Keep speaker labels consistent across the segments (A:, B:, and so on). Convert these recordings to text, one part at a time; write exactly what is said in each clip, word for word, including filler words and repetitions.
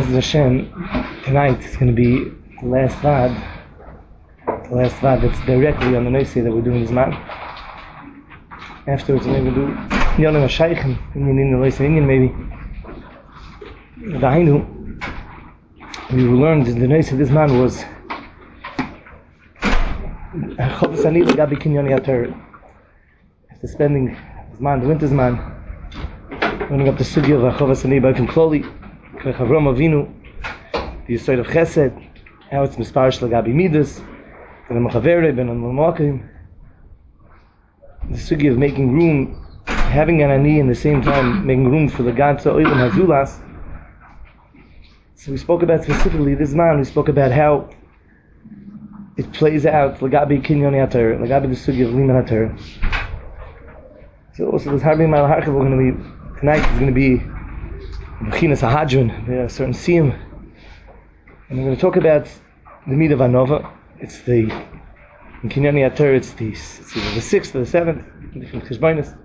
A: Bezos Hashem, tonight is going to be the last Vad, the last Vad that's directly on the Noisei that we're doing this man. Afterwards, we're going to do Yonim HaShaychim, Indian in the Noisei Indian maybe. The Hainu, we learned that the Noisei this man was Chovas Ani L'Gabi Kinyan Yater. After spending his man, the winter's man, learning up the sugya of Chovas Ani B'Akim Kloli, K'vech Avram Avinu, the Yisod of Chesed, how it's Misparish L'Gabi Midas, Ben Machavere, Ben Amakim, the sugya of making room, having an Ani and at the same time making room for the Gantza Oilam Hazulas. So we spoke about specifically this man, we spoke about how it plays out L'Gabi Kinyan Yater, L'Gabi the sugya of Liman Yater. So also this Harbi Mal Harchav we're going to be, tonight is going to be B'chinas HaHadron, a certain siyum. And we're going to talk about the Midah of Anova. It's the, in Kinyan Yater, it's the, it's either the sixth or the seventh, different Cheshbonis.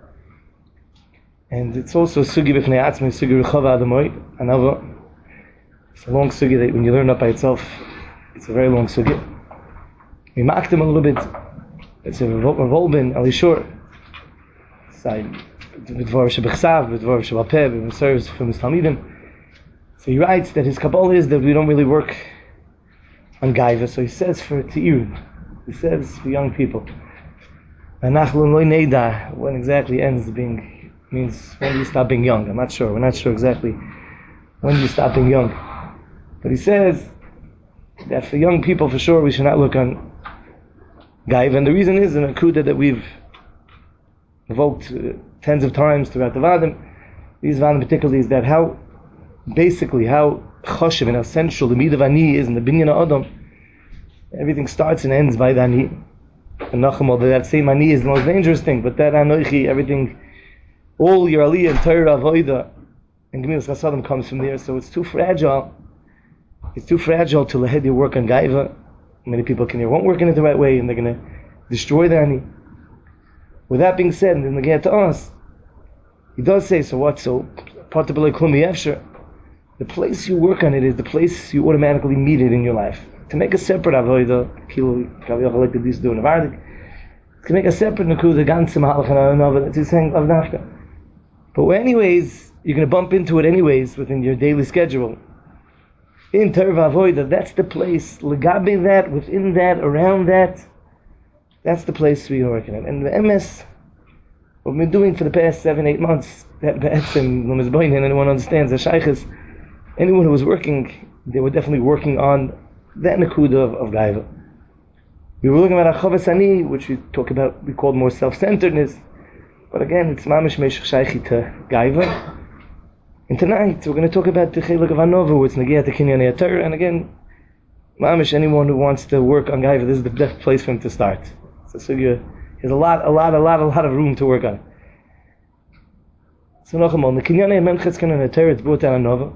A: And it's also a sugi b'fnei atzmei, sugi Rechava Adamoy, Anova. It's a long sugi that when you learn it by itself, it's a very long sugi. We marked them a little bit. It's a Revolbin, Alishur. Side. B'dvar shebechsav, b'dvar shebapeh, b'dvar serves from his Talmidim. So he writes that his Kabbalah is that we don't really work on Gaiva. So he says for Te'irim, he says for young people, Anachlu lo neida, when exactly ends being, means when do you stop being young? I'm not sure. We're not sure exactly when do you stop being young. But he says that for young people, for sure, we should not look on Gaiva. And the reason is, in a kuda that we've evoked uh, tens of times throughout the Vadim, these Vadim particularly, is that how, basically, how choshev and how central the Midah of Ani is in the Binyan Adam. Everything starts and ends by the Ani. And Nachamol, that same Ani is the most dangerous thing, but that Anoichi, everything, all your Aliyah and Torah, Avoida, and Gemilas Chasadim comes from there, so it's too fragile. It's too fragile to let your work on Gaiva. Many people can won't work in it the right way, and they're going to destroy the Ani. With that being said, and then again to us, he does say, so what? So, the place you work on it is the place you automatically meet it in your life. To make a separate avodah, to make a separate nakuda, the ganze mahalach and another, that's he's saying avnafka. But anyways, you're going to bump into it anyways within your daily schedule. In Terva Avoida, that's the place. Legabe that, within that, around that, that's the place we're working at. And the M S, what we've been doing for the past seven, eight months, that Be'etzim, and anyone understands, the Shaykhs, anyone who was working, they were definitely working on that Nakuda of, of Gaiva. We were looking at Chovas Ani, which we talk about, we called more self-centeredness. But again, it's Mamish Meshach Shaychi to Gaiva. And tonight, we're going to talk about the Chelik of Anova, where it's Nagiat the Kinyan Yater. And again, Mamish, anyone who wants to work on Gaiva, this is the best place for him to start. So, so you, there's a lot, a lot, a lot, a lot of room to work on. So, Nachamol, the Kinyan Memchetz Kinyan Yater, it's brought down Anova.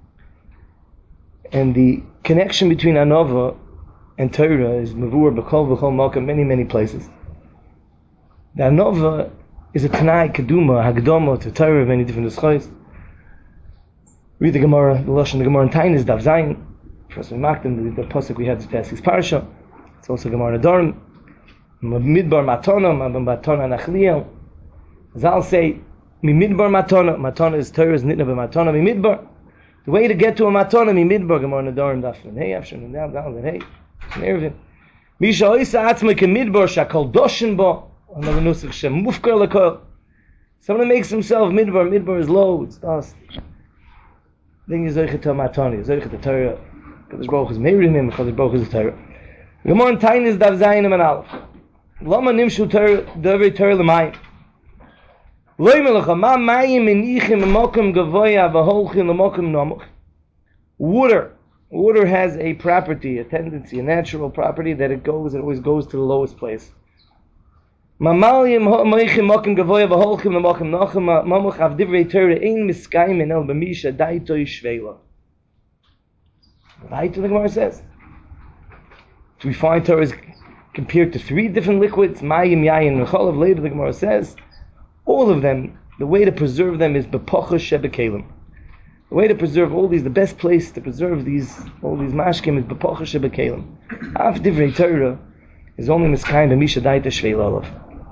A: And the connection between Anova and Torah is Mavur, B'chol, B'chol, Malka, many, many places. The Anova is a Tanai, Keduma, Hagdoma, to Torah, many different schools. Read the Gemara, the Lashon, the Gemara in Tain is Dav Zayin. First we marked them, the, the Pasuk we had to pass his Parasha. It's also Gemara in Adorim. Midbar Matona, Matona Nachliel. Zal say, Mi Midbar Matona. Matona is Torah, is Nitna B'Matona, Mi Midbar. The way to get to a Matona, Mi Midbar, Gemara in Adorim, Dafin. Hey, Afshan, and down, down, and hey. Nervin. Misha Oisa Atzma Ke Midbar, Shakol Doshin Bo. Another Nusach, Shem Mufkar Lekol. Someone makes himself Midbar, Midbar is low, it's dust. Then you zeichet to Matoni, zeichet to Torah. Kadosh Baruch is meirin him, Kadosh Baruch is Torah. Gemara in Tain is Dav Zayin and Aleph. Lama nimshu Torah, Dovei Torah l'mayim. Loi melecha, ma mayim inichim l'mokum gavoya v'holchim l'mokum nomuch. Water. Water has a property, a tendency, a natural property that it goes, it always goes to the lowest place. Mamayim moichim mokum gavoya v'holchim l'mokum nochim mamuch av divrei Torah ein miskayim en el b'misha daito yishveila. Right, the Gemara says. So we find Torah is compared to three different liquids, mayim, yayin, and cholav. Later the Gemara says, all of them, the way to preserve them is bepocha shebekelim. The way to preserve all these, the best place to preserve these, all these mashkim is b'pocha shebekelim. Af divrei Torah is only miskayim b'misha daita shvei lolav.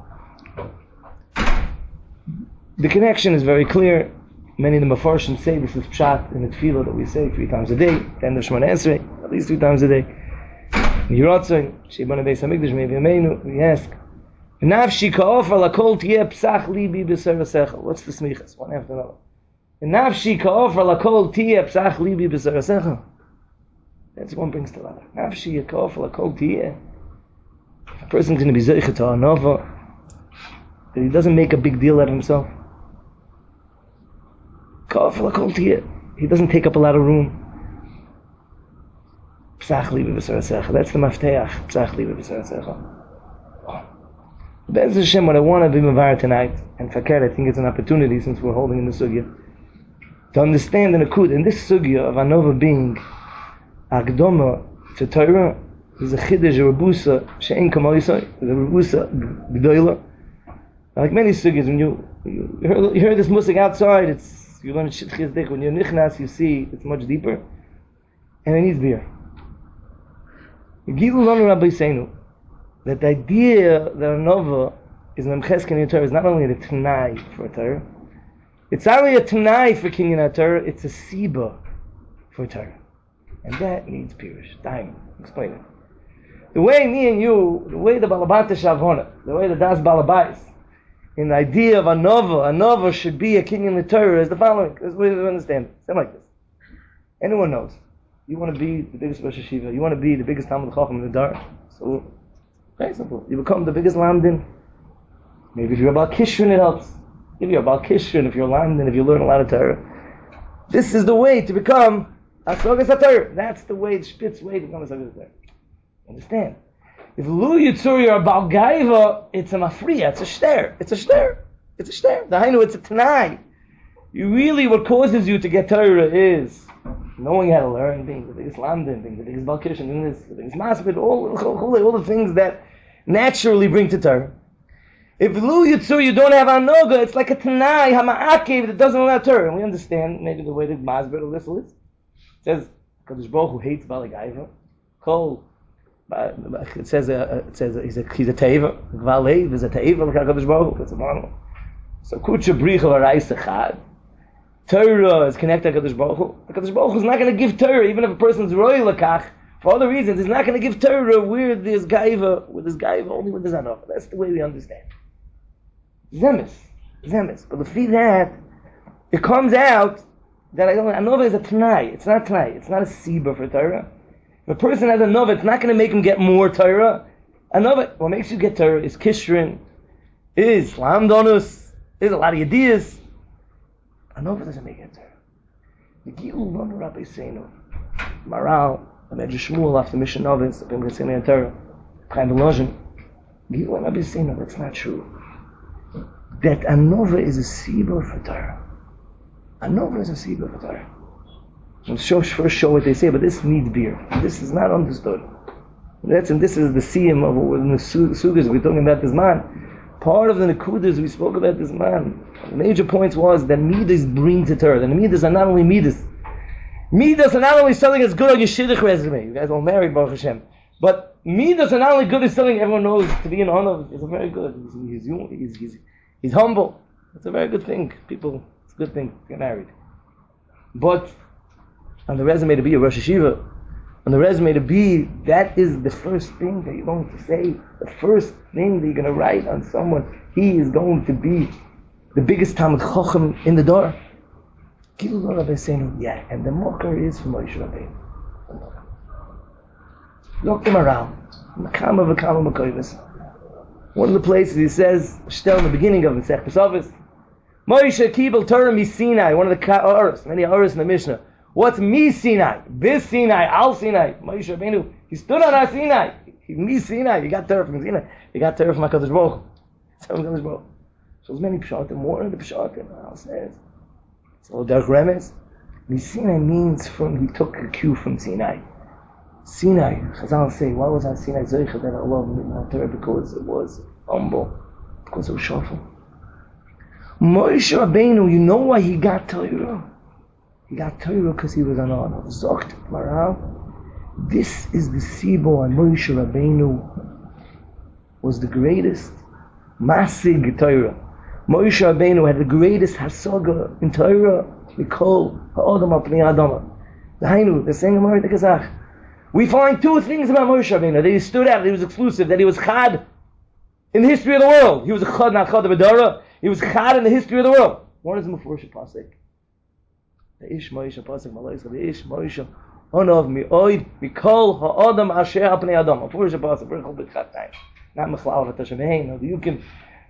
A: The connection is very clear. Many of the Mefarshim say this is pshat in the tefillah that we say three times a day, end of Shemona Esrei, at least three times a day. Yiratzon, Sheibana Beis Hamikdash, Mevi Yameinu, we ask, Nafshi ka'ofer lakol tiyeh psach libi b'ser v'sechel. What's the smichas? One after another. Nafshi ka'ofer lakol tiyeh psach libi b'ser v'sechel. That's one brings to the other. Nafshi ka'ofer lakol tiyeh. A person's going to be zeichet to anova, that he doesn't make a big deal out of himself. He doesn't take up a lot of room. That's the mafteach. Be'ez Hashem, what I want to be mavar tonight, and fakir, I think it's an opportunity since we're holding in the sugya, to understand in a kud, in this sugya of anova being agdoma to Torah, is a chiddush, a rebusa, she'en kamal yisai, is a rebusa g'doila. Like many sugyas, when you, you hear, you hear this musik outside, it's you learn shitchiz dik. When you're nichnas, you see it's much deeper, and it needs beer. Gilu lanu Rabbi Seinu that the idea that a nova is an emches kinyan Torah is not only a t'nai for a Torah, it's not only a t'nai for kinyan Torah, it's a siba for a Torah, and that needs pirush. Time, explain it. The way me and you, the way the balabata shavona, the way the das balabais. In the idea of a nova, a nova should be a kinyan the Torah is the following. This is the way to understand it. Something like this. Anyone knows. You want to be the biggest Rosh Hashiva. You want to be the biggest Talmud Chacham in the dark. So, very simple. You become the biggest Lamdin. Maybe if you're about Kishrin, it helps. If you're about Kishrin, if you're Lamdin, if you learn a lot of Torah. This is the way to become a Sogas HaTorah. That's the way, the Spitz way to become a Sogas HaTorah. Understand? If Lu Yitzur you're a Baal Gaiva, it's a mafriya, it's a shter, it's a shter, it's a shter. The Hainu, it's a tanai. You really, what causes you to get Torah is knowing how to learn, being the biggest Lamdin, being the biggest Baal Kishin, being the biggest Masbid, all, all the things that naturally bring to Torah. If Lu Yitzur you don't have Anoga, it's like a tanai, hama'akev, that doesn't allow Torah. And we understand maybe the way that Masbid or this is. It says, Kadosh Baruch Hu hates Baal Gaiva. Kol. It says uh, it says uh, he's a he's a teva. Gvalev is a teva. Like Hakadosh Baruch Hu. It's a model. So kucha bricha v'raisa chad. Torah is connected to Hakadosh Baruch Hu. Hakadosh Baruch Hu is not going to give Torah even if a person's royal lakach for other reasons. He's not going to give Torah where there's gaiva, with this gaiva only with this anof. That's the way we understand. Zemis, zemis. But if that, it comes out that I don't. Anova is a tanai. It's not tanai. It's not a siba for Torah. If a person has a nova, it's not going to make him get more Torah. A nova, what makes you get Torah is kishrin, is lamdonus, is a lot of ideas. A nova doesn't make it Torah. The Gilu Lanu Rabbi Seinu, Maral, the Medrash Shmuel after Mishnah Novis, the Pim Ritzini Torah, Chaim Belozhin. Gilu Rabbi Seinu, that's not true. That a nova is a siba for Torah. A nova is a siba for Torah. I'll show, first show what they say, but this needs beer. This is not understood. That's and this is the siyum of what in the sugas we're talking about this man. Part of the nekudas we spoke about this man. The major points was that midas bring to Torah. And midas are not only midas. Midas are not only something that's good on your shidduch resume. You guys all married, Baruch Hashem. But midas are not only good as something everyone knows to be in honor. It's a very good. He's, he's, he's, he's, he's humble. It's a very good thing. People, it's a good thing to get married. But on the resume to be a Rosh Hashiva, on the resume to be, that is the first thing that you're going to say, the first thing that you're going to write on someone. He is going to be the biggest Talmud Chacham in the door. Yeah, and the mocker is from Moshe Rabbeinu. Look him around. One of the places he says, still in the beginning of Masechet Pesachos, Moshe Kibel Torah Mi Sinai, one of the Oros, many Oros in the Mishnah. What's Mi Sinai? Bis Sinai, Al Sinai. Moshe Rabbeinu, he stood on our Sinai. He Mi Sinai. You got Torah from Sinai. You got Torah from HaKadosh Baruch Hu. So HaKadosh Baruch Hu. So there's many pshatim, more of the pshatim. Al says, it's all dark remes. Mi Sinai means from, he took a cue from Sinai. Sinai, Chazal say, why was that Sinai Zoicha that Allah made Torah? Because it was humble. Because it was shofel. Moshe Rabbeinu, you know why he got Torah? He got Torah because he was an honor. Zokt Maral. This is the Sibo and Moshe Rabbeinu was the greatest Masig Torah. Moshe Rabbeinu had the greatest Hasaga in Torah. Mikol Ha'adam Apnei Adama. The Hainu, the saying of the Kazakh. We find two things about Moshe Rabbeinu. That he stood out, that he was exclusive, that he was Chad in the history of the world. He was a Chad, not Chad of Adara. He was Chad in the history of the world. One is Mufurish Pasek. The Ish Moshe Pasek Malaysa, the Ish Moshe Honov Mi'oid Mikol Ha'adam Asher Apnei Adam. Mufurish Pasek, Berchol B'Chat Time. Not Mechlav Hatashamein. You can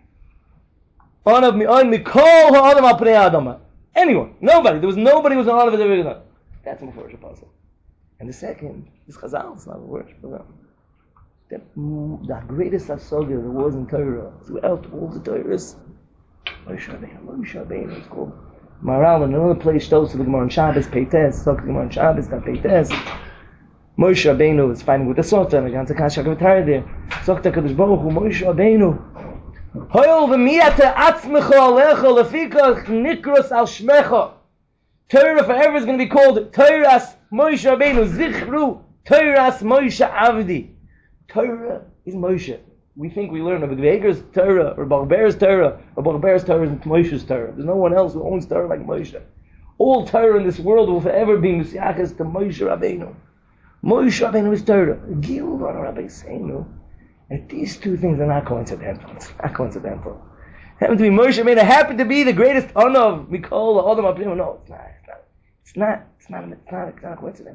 A: Honov Mi'oid Mikol Ha'adam Apnei Adam. Anyone, nobody. There was nobody who was an honor of the That's Mufurish Pasek. And the second is Chazal. It's not a word. That the greatest Hasaga there was in Torah throughout all the Torahs. Moshe Rabbeinu, Moshe Rabbeinu, it's called Maral. In another place, shows to the Gemara on Shabbos, Peites, talk to the Gemara on Shabbos, that Peites. Moshe Rabbeinu is fighting with the Sota, and against the Kasha Kavatar there. Sota Kadosh Baruch Hu, Moshe Rabbeinu. Hoyol v'miyate atzmecha alecha lefikach nikros al shmecha. Torah forever is going to be called Torah's Moshe Rabbeinu, Zichru, Torah's Moshe Avdi. Torah is Moshe. We think we learn about the Beger's Torah, or Barber's Torah, or Barber's Torah is Moshe's Torah. There's no one else who owns Torah like Moshe. All Torah in this world will forever be Messiachas to Moshe Rabbeinu. Moshe Rabbeinu is Torah. Gil Rabbi Seinu. And these two things are not coincidental. It's not coincidental. Happen to be Moshe Rabbeinu, happen to be the greatest honor of Mikol Adam Apnei. No, it's not. It's not. It's not. It's not. It's not, it's not a coincidence.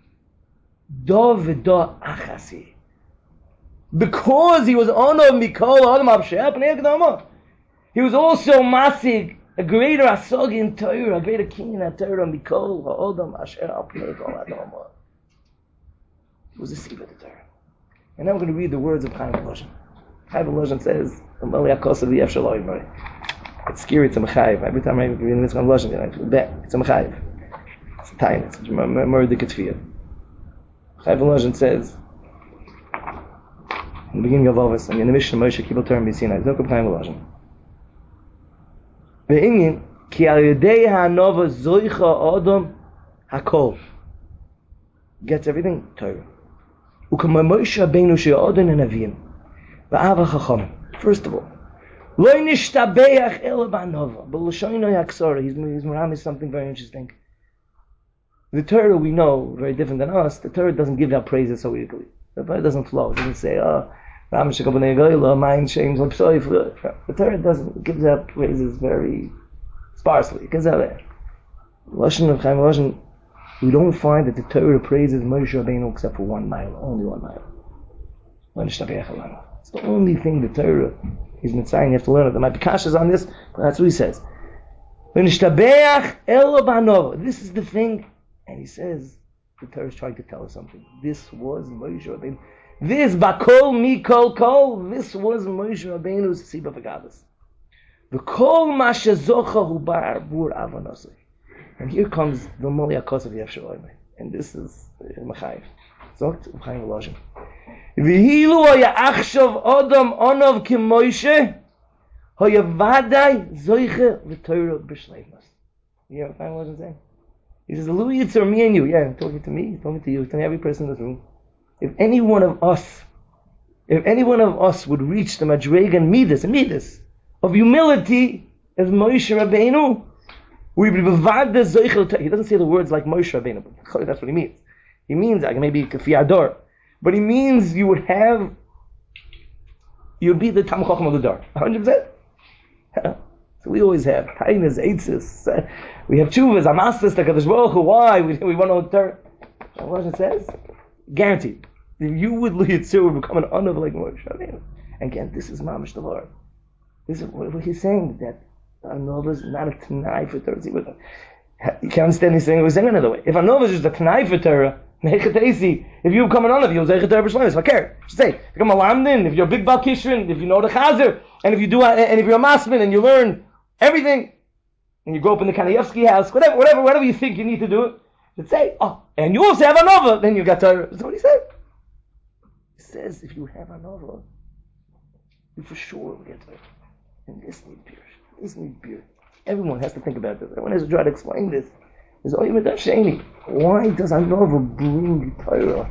A: Do v'do achasi. Because he was honor of Mikol Adam Apnei. He was also Masig, a greater Asog in Torah, a greater king in Torah, Mikol Adam Apnei. It was a seed of the Torah. And now we're going to read the words of Chaim Volozhin. Chaim Volozhin says, it's scary, it's a mechayiv. Every time I read this Chaim Volozhin, I feel bad. It's a mechayiv. It's a time, it's a murder ketfiyah. Chaim Volozhin says, in the beginning of Avos, and in the Mishnah, Moshe Kibbutz Torah B'Sinai, Zok of Chaim Volozhin. Ve'inyin, ki al yedei ha'anova zoicha adam hakol. Gets everything, Torah. First of all, Lo nishtabeach ela ba'anova. But l'shoino yaksora, he's Maram is something very interesting. The Torah we know, very different than us, the Torah doesn't give out praises so easily. The Torah doesn't flow. It doesn't say, oh, Ram shekabonei goyla, mind shames l'psoif. The Torah doesn't, it gives out praises very sparsely. It gives out there. Lashon of Chaim Volozhin, we don't find that the Torah praises Moshe Rabbeinu except for one mile, only one mile. It's the only thing the Torah is mitzaying. You have to learn it. There might be kashas on this, but that's what he says. This is the thing, and he says the Torah is trying to tell us something. This was Moshe Rabbeinu. This bakol mikol kol. This was Moshe Rabbeinu's siba v'gavos. The kol mashazocha hu bar bur avonosei. And here comes the Moli Akos of Yevshalom. And this is Machayev. Zogt Chaim Volozhin. V'hilu haya achshav Adam onav ki Moshe haya vaday zoiche v'Torah b'shleimus. You hear what Chaim Volozhin saying? He says, Louis, it's or me and you. Yeah, I'm talking to me, he's talking to you, he's talking to every person in this room. If any one of us, if any one of us would reach the Madreg and Midas, Midas, of humility as Moshe Rabbeinu, we be bevad the zoichel. He doesn't say the words like Moshe Rabbeinu, but that's what he means. He means like maybe kafiyador, but he means you would have, you would be the Talmid Chacham of the Dor, hundred percent. So we always have tainas, eitzes. We have chuvas, amastas, the Kadosh Baruch Hu. Why we we want to turn? What it says, guaranteed. If you would yitzur would become an honor like Moshe Rabbeinu. Again, this is mamish the Lord. This is what he's saying, that Anova is not a Tanai for Torah. You can't understand he's saying it was saying another way. If Anova is just a Tanai for Torah, if you become an Anova, you'll say Torah b'shleimus. I care. Just say, become a Lamdin, if you're a big Bal Kishrin, if you know the Chazer, and if you do, and if you're a Masman, and you learn everything, and you grow up in the Kanayevsky house, whatever, whatever, whatever you think you need to do it, just say, oh, and you also have Anova, then you got Torah. That's what he said. He says, if you have Anova, you for sure will get Torah. And this needs pure. This needs beer. Everyone has to think about this. Everyone has to try to explain this. is Oy Medav Sheini. Why does Anova bring Torah?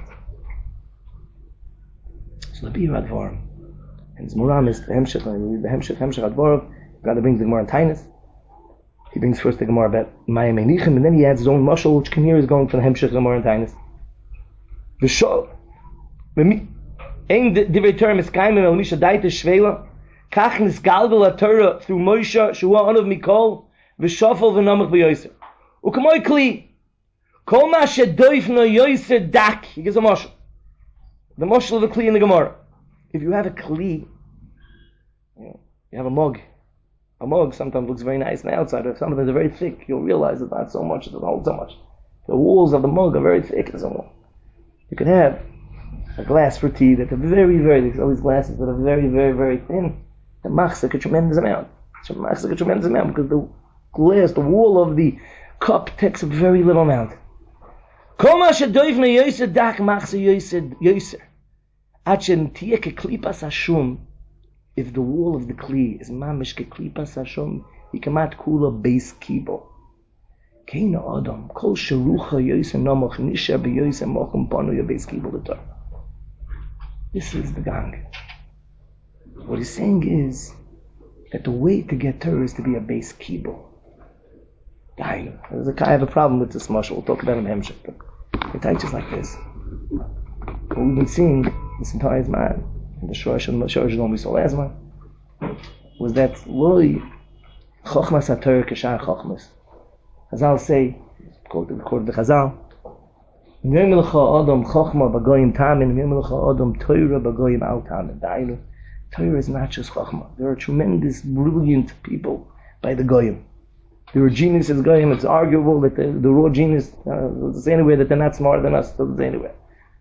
A: So the Bir Advarim. And his Muram is the Hemshech, and we read the Hemshech, Hemshech Advarov. Rather brings the Gemara in Tainus. He brings first the Gemara about Mayim Einichem, and then he adds his own mashal, which can hear is going from the Hemshech Gemara in Tainus. V'shol, Ein Divrei Torah Miskayim El Misha Daita Shvela, Kach Nisgalgal HaTorah through Moshe, Shua Anav Mikol, V'shofel V'namach V'yoser. U'kamoy Kli, Kol Ma Shedoif No Yoser Dak. He gives a mashal. The mashal of the Kli in the Gemara. If you have a Kli, you know, you have a mug. A mug sometimes looks very nice on the outside. If something is very thick, you'll realize it's not so much, it doesn't hold so much. The walls of the mug are very thick and so on. You could have a glass for tea that are very, very, there's always glasses that are very, very, very thin. It machs like a tremendous amount. It machs like a tremendous amount because the glass, the wall of the cup takes a very little amount. Kol ma shedoif no yoser dak machs yoser yoser. Achen tiye ke klipas hashum. If the wall of the kli is mamish ke klipas hashum, he kamat kula base kibo. Kein adam kol sherucha yoser namach nisha be yoser machum panu yo base kibo l'tor. This is the gang. What he's saying is that the way to get Torah is to be a base kibo. I have a problem with this mashal. We'll talk about him hemshech, but the type is like this. What we've been seeing this entire man, the Shoresh and Shoresh we saw last month, was that Loi Chochmas HaTorah Keshar Chochmas. Chazal say, quote the Chazal, Yom Lecha Adam Chochma Bagoyim Tamin, Yom Lecha Adam Torah Bagoyim Al Tamin. Dainu, Torah is not just Chochma. There are tremendous, brilliant people by the Goyim. There are geniuses Goyim. It's arguable that the, the raw genius uh, doesn't say anywhere that they're not smarter than us. Doesn't say anywhere.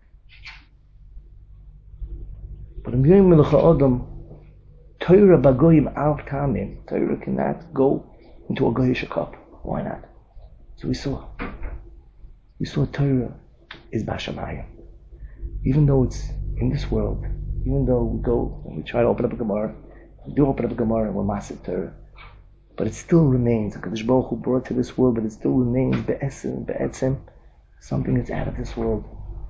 A: But in Yom Lecha Adam, Torah Bagoyim Al Tamin, Torah cannot go into a Goyish cup. Why not? So we saw, we saw Torah is Bashamayim. Even though it's in this world, even though we go and we try to open up a Gemara, we do open up a Gemara and we're Masik Torah, but it still remains, HaKadosh Baruch Hu brought to this world, but it still remains Be'esim, Be'etzim, something that's out of this world.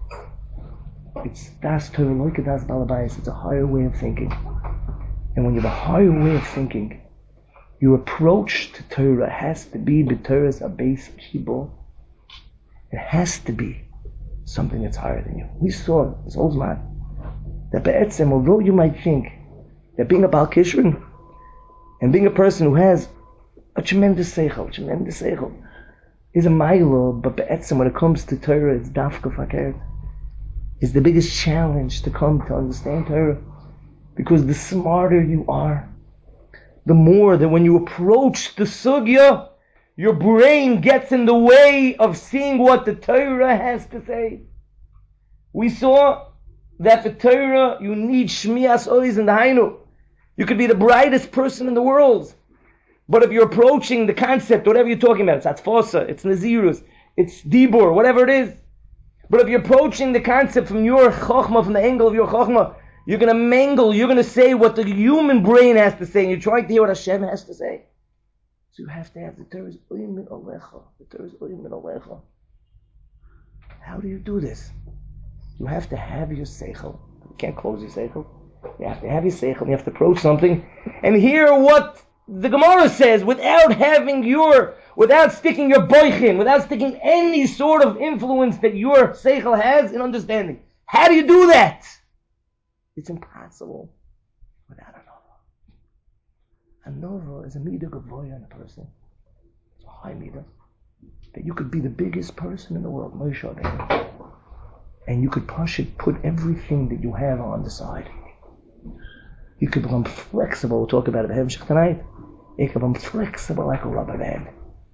A: It's Das Torah, Loika Das Balabayas, it's a higher way of thinking. And when you have a higher way of thinking, your approach to Torah has to be B'Torah's a base kibul. It has to be something that's higher than you. We saw this old man that Be'etzim, although you might think that being a Baal Kishrin and being a person who has a tremendous seichel, tremendous seichel, is a milo, but Be'etzim, when it comes to Torah, it's dafka fakert. It's the biggest challenge to come to understand Torah, because the smarter you are, the more that when you approach the sugya, your brain gets in the way of seeing what the Torah has to say. We saw that for Torah, you need Shmias Oiz and the Hainu. You could be the brightest person in the world, but if you're approaching the concept, whatever you're talking about, it's Atfosa, it's Nazirus, it's Dibur, whatever it is, but if you're approaching the concept from your Chochmah, from the angle of your Chochmah, you're going to mangle, you're going to say what the human brain has to say, and you're trying to hear what Hashem has to say. So you have to have the Torah's Oyim Min Alecha. The Torah's Oyim Min Alecha. How do you do this? You have to have your Seichel. You can't close your Seichel. You have to have your Seichel. You have to approach something and hear what the Gemara says without having your, without sticking your boichin, without sticking any sort of influence that your Seichel has in understanding. How do you do that? It's impossible without a Nova. A Nova is a Midah Gavoya in a person. It's a high Midah. That you could be the biggest person in the world, Moshe Rabbeinu, and you could push it, put everything that you have on the side. You could become flexible. We'll talk about it in Hemshech tonight. You could become flexible like a rubber band.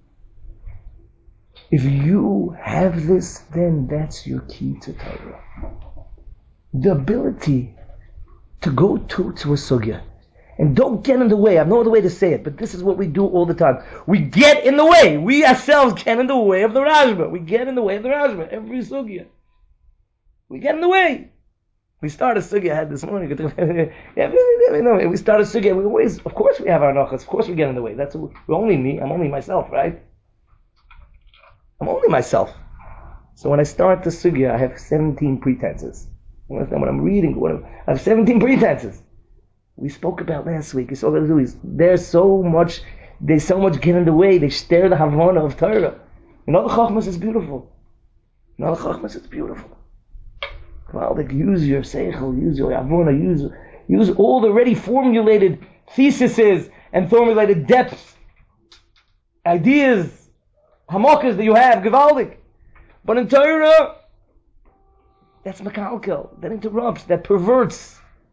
A: If you have this, then that's your key to Torah. The ability to go to, to a sugya. And don't get in the way. I have no other way to say it, but this is what we do all the time. We get in the way. We ourselves get in the way of the Rashba. We get in the way of the Rashba. Every sugya. We get in the way. We start a sugya. I had this morning. yeah, we start a sugya. We always, of course, we have our nachas. Of course, we get in the way. That's we're only me. I'm only myself, right? I'm only myself. So when I start the sugya, I have seventeen pretenses. When I'm reading, when I'm, I have seventeen pretenses. We spoke about last week. It's all they do is there's so much, there's so much get in the way. They stare the Havana of Torah. In all the Chachmas, it's beautiful. In all the Chachmas, it's beautiful. Well, like use your seichel, use your Havana, use use all the already formulated theses and formulated depths, ideas, hamakas that you have, gewaldig. But in Torah, that's mekalkel, that interrupts, that perverts,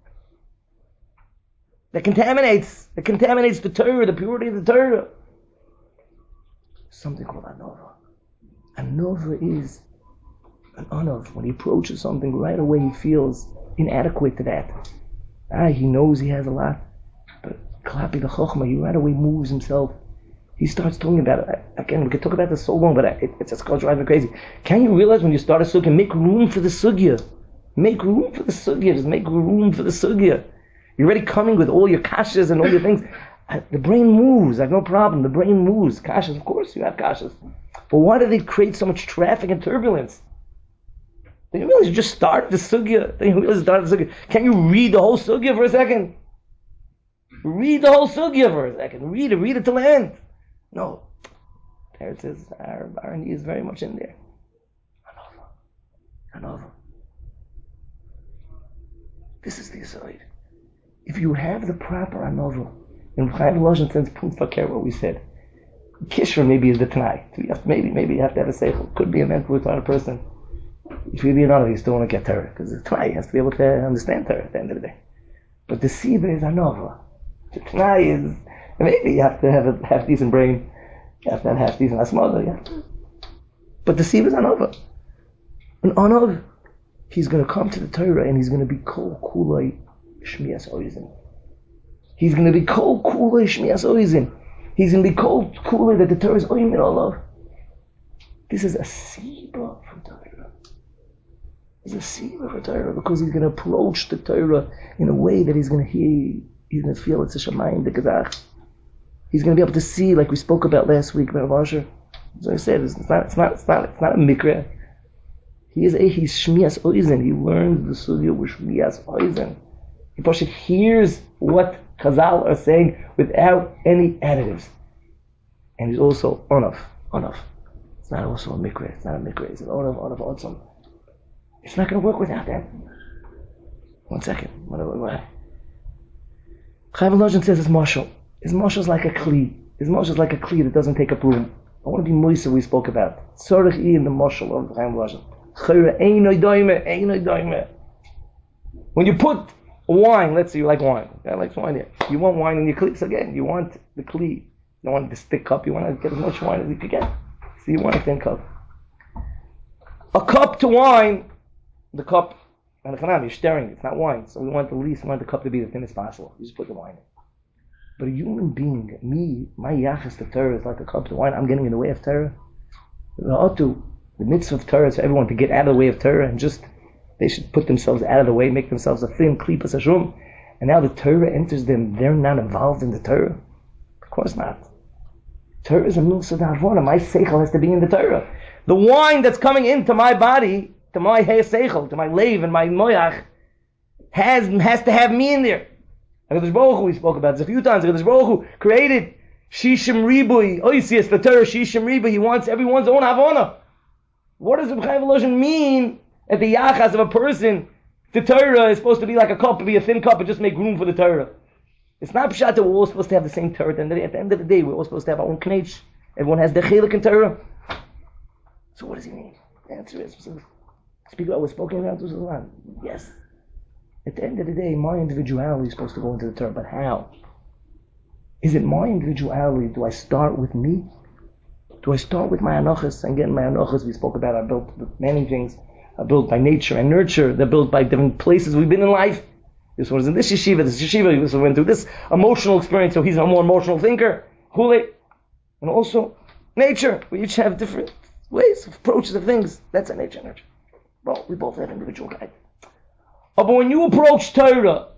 A: that contaminates, that contaminates the Torah, the purity of the Torah. Something called anova. Anova is an anov. When he approaches something, right away he feels inadequate to that. Ah, he knows he has a lot, but klapi the chokhmah, he right away moves himself. He starts talking about it. Again, we could talk about this so long, but it, it's just going to drive me crazy. Can you realize when you start a sugya, make room for the sugya. Make room for the sugya. Just make room for the sugya. You're already coming with all your kashas and all your things. The brain moves. I have no problem. The brain moves. Kashas, of course, you have kashas. But why do they create so much traffic and turbulence? Do you realize you just started the sugya? Do you realize you started the sugya? Can you read the whole sugya for a second? Read the whole sugya for a second. Read it. Read it till the end. No. There it is. Our R and D is very much in there. Anova. Anova. This is the aside. If you have the proper anova, and Chaim Lozhin says, "Punkt care what we said." Kishra maybe is the Tanai. Maybe, maybe you have to have a seichel. Could be a mentally retarded person. If you be another, you still want to get Torah because the Tanai has to be able to understand Torah at the end of the day. But the Siva is anova. The Tanai is maybe you have to have a half decent brain. You have to have half decent asmada. Yeah. But the Siva is anova. An anov, he's going to come to the Torah and he's going to be kol kulai shmias oizin. He's going to be kol kulai shmias oizin. He's going to be kol kulai that the Torah is oimin Allah. This is a Siva for Torah. It's a Siva for Torah because he's going to approach the Torah in a way that he's going to hear, he's going to feel it's a shamayim de gezach. He's going to be able to see, like we spoke about last week, Rav Asher. As I said, it's not, it's not, it's not, it's not a mikra. He is a, he's shmias oizen. He learns the sugya with shmias oizen. He Pashat hears what Chazal are saying without any additives. And he's also onof, onof. It's not also a mikra. It's not a mikra. It's an onof, onof, otzom. It's not going to work without that. One second. What do I? Chaim Lozhin says his marshal. His marshal is like a kli. His marshal is like a kli that doesn't take up room. I want to be moisa we spoke about. Tzorech I in the marshal of Chaim Lozhin. Chayre einoi doime, einoi doime. When you put wine, let's say you like wine. I like wine here. You want wine in your kli. So again, you want the kli. You don't want this thick cup. You want to get as much wine as you can get. So you want a thin cup. A cup to wine, the cup, and the chanam, you're stirring it. It's not wine. So we want the least, we want the cup to be the thinnest possible. You just put the wine in. But a human being, me, my yachas to Torah is like a cup to wine. I'm getting in the way of Torah. The mitzvah of Torah is for everyone to get out of the way of Torah and just, they should put themselves out of the way, make themselves a thin klipas hashum. And now the Torah enters them, they're not involved in the Torah. Of course not. Torah is a milsa d'avona. My seichel has to be in the Torah. The wine that's coming into my body, to my hey seichel, to my leiv and my moyach, has, has to have me in there. HaKadosh Baruch Hu, we spoke about this a few times. HaKadosh Baruch Hu created Shishim Ribui, Oisius, the Torah, Shishim Ribui. He wants everyone's own Havana. What does Reb Chaim Volozhin mean at the Yachas of a person? The Torah is supposed to be like a cup, to be a thin cup, and just make room for the Torah. It's not pshat that we're all supposed to have the same Torah. At the end of the day, we're all supposed to have our own knetch. Everyone has their chelik in Torah. So what does he mean? The answer is, speak about what's spoken about. Yes. At the end of the day, my individuality is supposed to go into the Torah, but how? Is it my individuality? Do I start with me? Do I start with my anochas? And again, my anochas we spoke about are built with many things, are built by nature and nurture. They're built by different places we've been in life. This one was in this yeshiva, this yeshiva, this one went through this emotional experience, so he's a more emotional thinker. Hule. And also, nature. We each have different ways, approaches of things. That's a nature and nurture. Well, we both have individual guide. But when you approach Torah,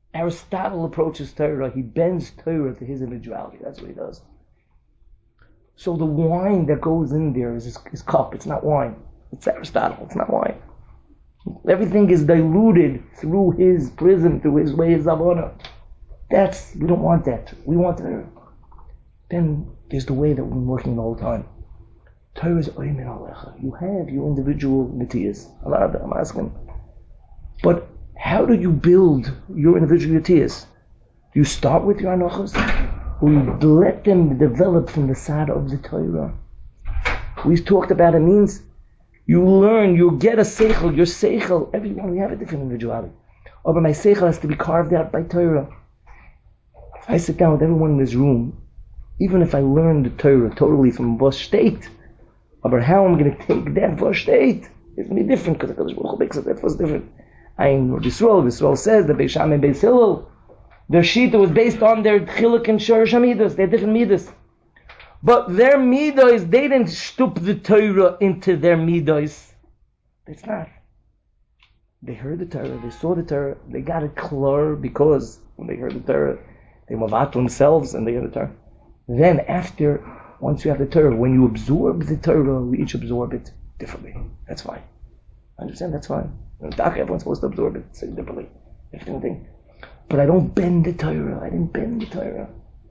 A: Aristotle approaches Torah, he bends Torah to his individuality. That's what he does. So the wine that goes in there is his, his cup. It's not wine. It's Aristotle. It's not wine. Everything is diluted through his prism, through his way, his avona. That's, we don't want that. We want the. Then there's the way that we've been working the whole time. Torah is oymen alecha. You have your individual nitiyas. I'm asking. But how do you build your individual nitiyas? Do you start with your anochos? Or you let them develop from the side of the Torah? We've talked about it means you learn, you get a seichel, your seichel, everyone, we have a different individuality. Oh, but my seichel has to be carved out by Torah. If I sit down with everyone in this room, even if I learn the Torah totally from Vosh State, but how I'm going to take that Vosh State, it's going to be different, because the Kodesh Baruch Hu makes it that was different. Ein Yisrael, Yisrael says, the Beis Shammai and Beis Hillel, their shita was based on their chiluk and shorish midas. They're different midas. But their midas, they didn't stoop the Torah into their midas. It's not. They heard the Torah, they saw the Torah, they got it clear because when they heard the Torah, they mavat themselves and they heard the Torah. Then after, once you have the Torah, when you absorb the Torah, we each absorb it differently. That's fine. I understand, that's fine. Everyone's supposed to absorb it differently. Different thing. But I don't bend the Torah. I didn't bend the Torah.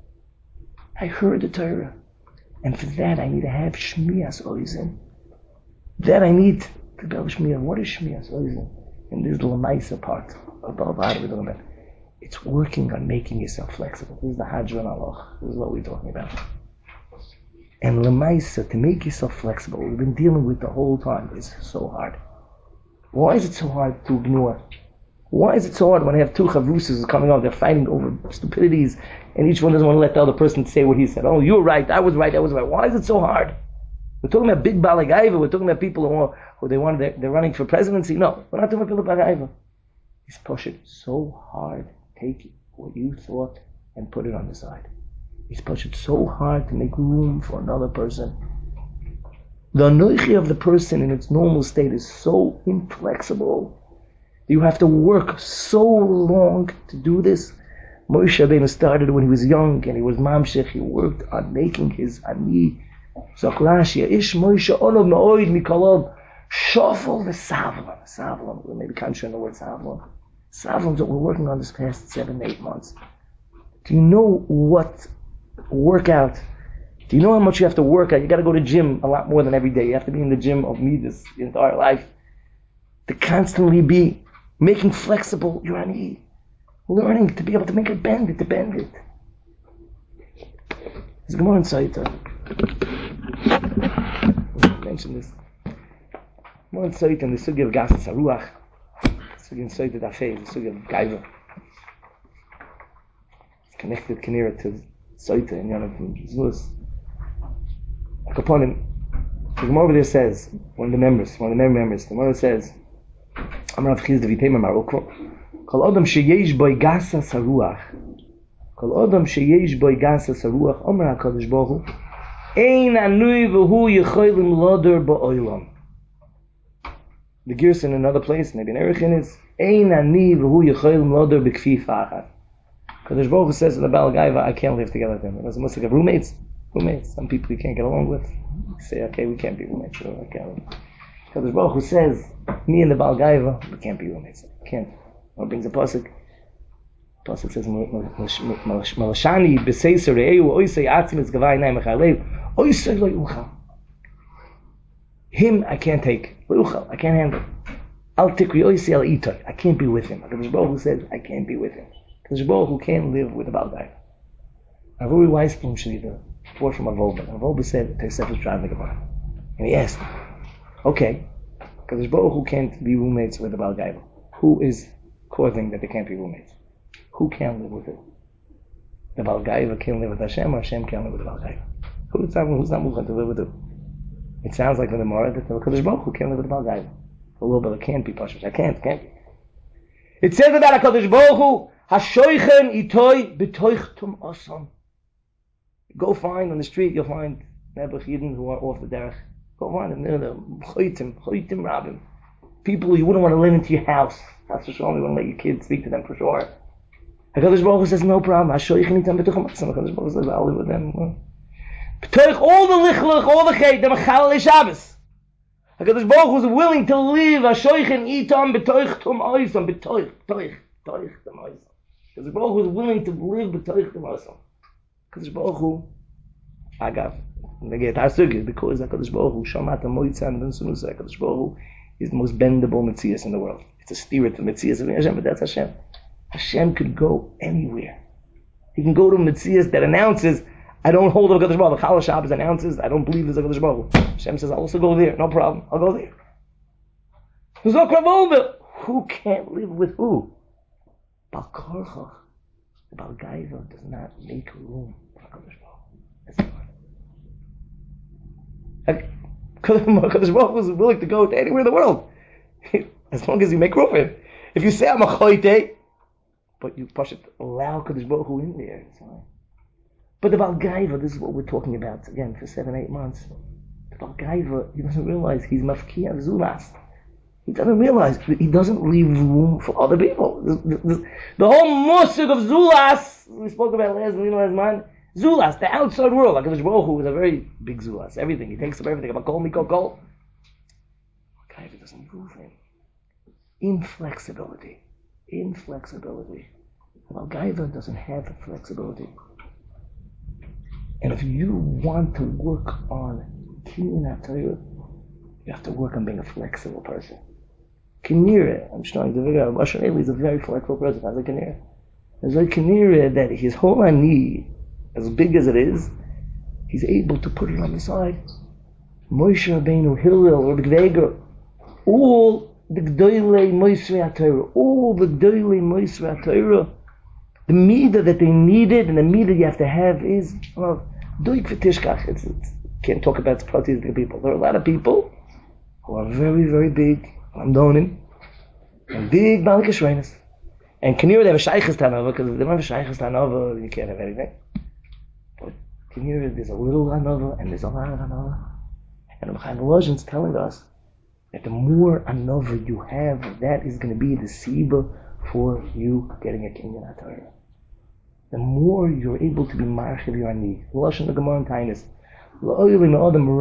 A: I heard the Torah. And for that I need to have Shmiyas Oizen. That I need to build Shmiyah. What is Shmiyas Oizen? And this is the nicer part about what we're talking about. It's working on making yourself flexible. This is the Hadron Allah. This is what we're talking about. And Lamaisa, to make yourself flexible, we've been dealing with the whole time, is so hard. Why is it so hard to ignore? Why is it so hard when I have two chavrusas coming out, they're fighting over stupidities, and each one doesn't want to let the other person say what he said. Oh, you're right, I was right, I was right. Why is it so hard? We're talking about big balagaiva, we're talking about people who, are, who they want, they're, they're running for presidency. No, we're not talking about people balagaiva. It's push it so hard, take what you thought and put it on the side. It's push it so hard to make room for another person. The anoichi of the person in its normal state is so inflexible. You have to work so long to do this. Moshe Rabbeinu started when he was young and he was mamshech. He worked on making his ani. Zaklash ish Moshe onov ma'oid mikolov shofel v'savlon. Savlon. We maybe can't show the word savlon. Savlon is what we're working on this past seven, eight months. Do you know what workout? Do you know how much you have to work out? You got to go to gym a lot more than every day. You have to be in the gym of midas your entire life to constantly be making flexible your ani, learning to be able to make it bend it, to bend it. There's Gemara in Saita. I mentioned this. Gemara in Saita in the sugi of Gasas Haruach, sugi in Saita Dafei, the sugi of Gaiva. It's connected Kinera to Saita in Yonah Zuz. Upon him, the Gemara over there says, one of the members, one of the member members, the Gemara says, Amar Rav Chizda v'Teimer Marokko, Kol Adam sheyesh boi gasas haruach, Kol Adam sheyesh boi gasas haruach, Amar HaKadosh Baruch Hu, Ein anui v'hu yecholim loder ba'olam. The Gerson in another place, maybe in Erechin is, Ein ani v'hu yecholim loder b'kfi fa'achat. Kadosh Baruch Hu says to the Baal Gaiva, I can't live together with him. It was must have roommates. Roommates. Some people you can't get along with. You say, okay, we can't be roommates. Sure, I can't. Kadosh Baruch Hu says, me and the Baal Gaiva, we can't be roommates. We can't. Or brings a pasuk. Pasuk says, Malashani b'seiser re'eu oisei atzim es gavai nai mechaleu oisei lo yuchal. Him I can't take. Lo yuchal. I can't handle. Al tikri oisei al itoy. I can't be with him. Kadosh Baruch Hu says, I can't be with him. Kadosh Baruch Hu can't live with the Baal Gaiva. Avuri Weisblum Shlita, brought from Avoba. And Avoba said, Tersef is driving the Gemara. And he asked, okay, Kadosh Baruch Hu can't be roommates with the Baal Gaiva. Who is causing that they can't be roommates? Who can't live with it? The Baal Gaiva can't live with Hashem, or Hashem can't live with the Baal Gaiva? Who's not, who's not moving to live with it? It sounds like in the Gemara that the Kadosh Baruch Hu can't live with the Baal Gaiva. A little bit, it can't be Pashas. I can't, can't be. It says about HaKadosh Baruch Hu, Hashoichen itoy b'toichtum osam. Go find on the street, you'll find Nebuch Yidden who are off the derech. Go find them. They're the choitim, choitim rabbim. People you wouldn't want to let into your house. That's for sure. You want to let your kids speak to them for sure. HaKadosh Baruch Hu says, no problem. HaShoichen itam b'toichtum osam. HaKadosh Baruch Hu says, I'll live with them. B'toich all the lichluch, all the chet, the mechalel Shabbos. HaKadosh Baruch Hu was willing to live Hashoichen Itam B'toich Tum Oisam, B'toich, B'toich, B'toich Tum Oisam. HaKadosh Baruch Hu was willing to live B'toich Tum Oisam. HaKadosh Baruch Hu, Agav, Negeit HaSugya, because HaKadosh Baruch Hu, Shamat HaMoitzan Ben Sunusa, HaKadosh Baruch Hu is the most bendable Metzias in the world. It's a steer to Metzias of Hashem, but that's Hashem. Hashem could go anywhere. He can go to Metzias that announces, I don't hold of HaKadosh Baruch Hu. Chal Shabbos announces, I don't believe there's HaKadosh Baruch Hu. Hashem says, I'll also go there. No problem. I'll go there. Who can't live with who? Bal Korcha. The Bal Gaiva does not make room for HaKadosh Baruch Hu. HaKadosh Baruch Hu is willing to go to anywhere in the world. As long as you make room for him. If you say, I'm a choite, but you push it, allow HaKadosh Baruch Hu in there. It's fine. But the Bal Gaiva, this is what we're talking about again for seven, eight months. The Bal Gaiva, he doesn't realize he's mafki of zulas. He doesn't realize he doesn't leave room for other people. The, the, the, the whole musig of zulas we spoke about last last month. Zulas, the outside world. Like HaKadosh Baruch Hu is a very big zulas. Everything he takes up everything. About kol mikol kol. Bal Gaiva doesn't move him. Inflexibility, inflexibility. The Bal Gaiva doesn't have flexibility. And if you want to work on Kinyan HaTorah, you have to work on being a flexible person. Kinira, I'm trying to figure out, Moshe Eli is a very flexible person. How's a Kinira? There's a Kinira that his whole ani, as big as it is, he's able to put it on the side. Moshe Rabbeinu, Hillel, or the Gveiger, all the Gdoilei Mosrei HaTorah, all the Gdoilei Mosrei HaTorah, the midah that they needed and the midah you have to have is, well, doik v'tishkach. It's, it's can't talk about pratis to people. There are a lot of people who are very, very big, Amdonim, and big Balik Shreinas. And Kinira, they have a Shaykhis Tanova, because if they don't have a Shaykhis Tanova, you can't have anything. But Kinira, there's a little Anova, and there's a lot of Anova. And the Chaim Volozhin is telling us that the more Anova you have, that is going to be the Siba for you getting a Kinyan HaTorah. The more you're able to be marchil your ani. Lashon the Gemara in Tainis. Learn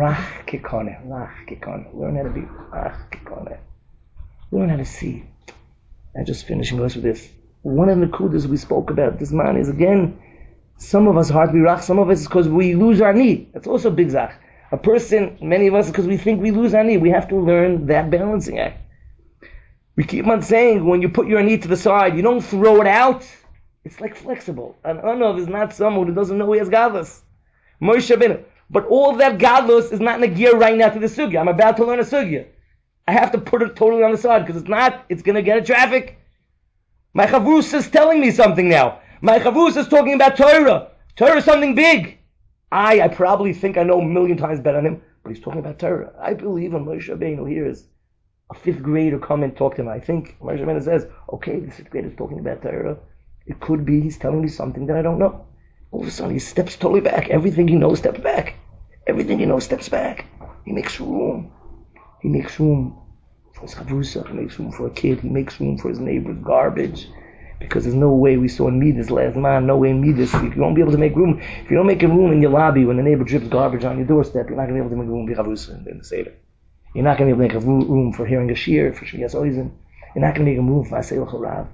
A: how to be rach. Learn how to see. I'm just finishing us with this. One of the kudas we spoke about this man is, again, some of us are hard to be rach, some of us is because we lose our knee. That's also a big zach. A person, many of us, because we think we lose our knee. We have to learn that balancing act. We keep on saying, when you put your knee to the side, you don't throw it out. It's like flexible. An Anav is not someone who doesn't know he has gadlus. Moshe Rabbeinu. But all of that gadlus is not in a gear right now to the sugya. I'm about to learn a sugya. I have to put it totally on the side, because it's not, it's going to get in traffic. My chavus is telling me something now. My chavus is talking about Torah. Torah is something big. I, I probably think I know a million times better than him, but he's talking about Torah. I believe when Moshe Rabbeinu hears a fifth grader come and talk to him, I think Moshe Rabbeinu says, okay, the fifth grader is talking about Torah. It could be he's telling me something that I don't know. All of a sudden he steps totally back. Everything he knows steps back. Everything he knows steps back. He makes room. He makes room for his chavrusa. He makes room for a kid. He makes room for his neighbor's garbage. Because there's no way we saw in Midas last man, no way in Midas. If you won't be able to make room, if you don't make a room in your lobby when the neighbor drips garbage on your doorstep, you're not going to be able to make room for chavrusa in the Seder. You're not going to be able to make a room for hearing a shir, for Shmiyas Oizen. You're not going to make a room for Asel Chorav.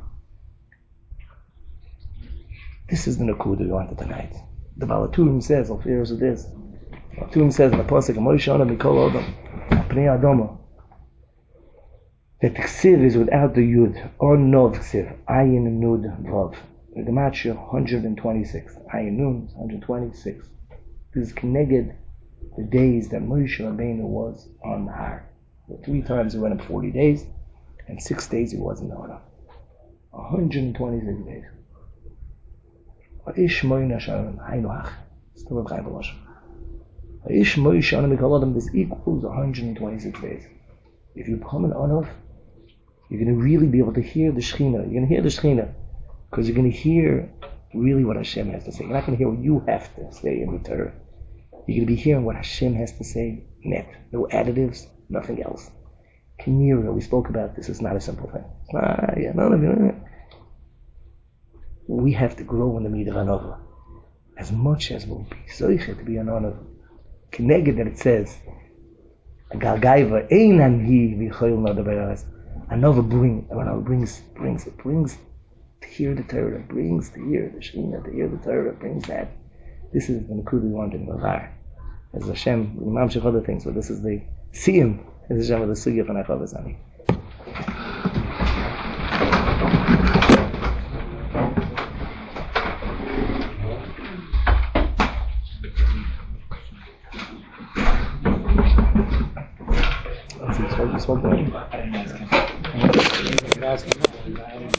A: This is the Nakuda we wanted tonight. The Balaturim says, Al Firas of this. The Balaturim says in the Pasuk, Moshe Ana Mikol Odom, Pnei Adoma. The Ksiv is without the Yud, or Nov Ksiv, Ayin Nud Vav. The Gematria one hundred twenty-six. Ayin Nun, one hundred twenty-six. This is connected the days that Moshe Rabbeinu was on the Har. So three times he went up forty days, and six days he wasn't on it. one hundred twenty-six days. This equals one hundred twenty-six days. If you become an Anav, you're going to really be able to hear the Shekhinah. You're going to hear the Shekhinah because you're going to hear really what Hashem has to say. You're not going to hear what you have to say in the Torah. You're going to be hearing what Hashem has to say net. No additives, nothing else. Kinira, we spoke about this. It's not a simple thing. It's not, yeah, none of it. We have to grow in the Midah Anova as much as we'll be Zoichet to be an Anav. Kineged that it says, Galgaiva, ein anhi v'choyil no daber. Another bring, another brings, brings, it brings to hear the Torah, brings to hear the Shekhinah, to hear the Torah, brings that. This is the Nakud we want in Bavar. As Hashem, Imam Shech other things, but this is the Siyim, as Hashem with the Sugya from Echavas Ani. Let's see, you spoke to him?